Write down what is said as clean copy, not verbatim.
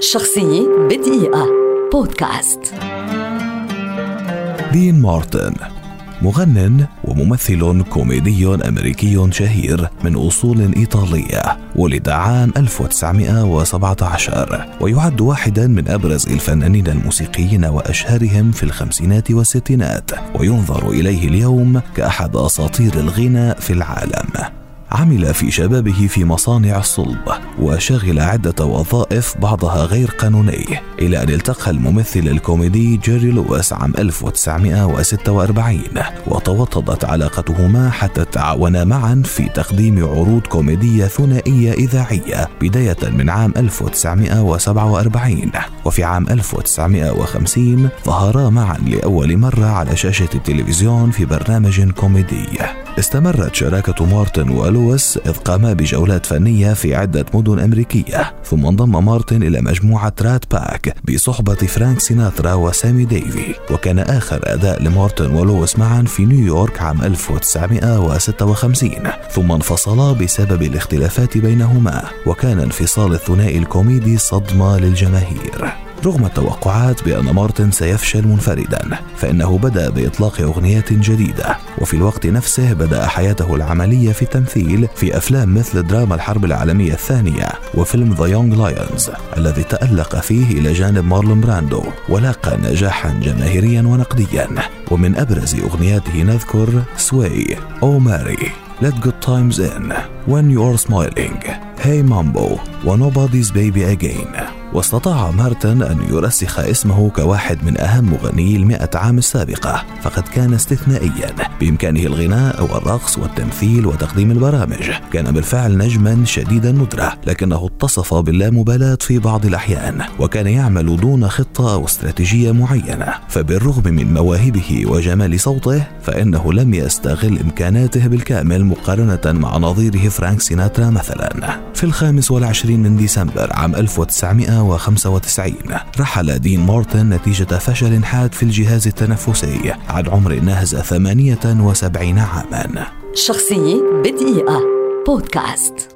شخصية بدقيقة بودكاست. دين مارتن مغنٍ وممثل كوميدي أمريكي شهير من أصول إيطالية، ولد عام 1917 ويعد واحدا من أبرز الفنانين الموسيقيين وأشهرهم في الخمسينات والستينات، وينظر إليه اليوم كأحد أساطير الغناء في العالم. عمل في شبابه في مصانع الصلب وشغل عدة وظائف بعضها غير قانوني، إلى أن التقى الممثل الكوميدي جيري لويس عام 1946 وتوطدت علاقتهما حتى تعاونا معا في تقديم عروض كوميدية ثنائية إذاعية بداية من عام 1947، وفي عام 1950 ظهرا معا لأول مرة على شاشة التلفزيون في برنامج كوميدي. استمرت شراكة مارتن ولويس إذ قاما بجولات فنية في عدة مدن أمريكية، ثم انضم مارتن إلى مجموعة رات باك بصحبة فرانك سيناترا وسامي ديفي، وكان آخر أداء لمارتن ولويس معا في نيويورك عام 1956، ثم انفصلا بسبب الاختلافات بينهما، وكان انفصال الثنائي الكوميدي صدمة للجماهير. رغم التوقعات بأن مارتن سيفشل منفردا، فإنه بدأ بإطلاق أغنيات جديدة، وفي الوقت نفسه بدأ حياته العملية في التمثيل في أفلام مثل دراما الحرب العالمية الثانية وفيلم The Young Lions الذي تألق فيه إلى جانب مارلون براندو، ولاقى نجاحا جماهيريا ونقديا. ومن أبرز أغنياته نذكر Sway, Oh Mary, Let Good Times In, When You Are Smiling, Hey Mambo وNobody's Baby Again. واستطاع مارتن أن يرسخ اسمه كواحد من أهم مغنيي 100 عام السابقة، فقد كان استثنائيا، بإمكانه الغناء والرقص والتمثيل وتقديم البرامج. كان بالفعل نجما شديد الندرة، لكنه اتصف باللامبالاة في بعض الأحيان، وكان يعمل دون خطة أو استراتيجية معينة. فبالرغم من مواهبه وجمال صوته، فإنه لم يستغل إمكاناته بالكامل مقارنة مع نظيره فرانك سيناترا مثلا. في 25 من ديسمبر عام 1995 رحل دين مارتن نتيجة فشل حاد في الجهاز التنفسي عن عمر ناهز 78 عاما. شخصية بدقيقة بودكاست.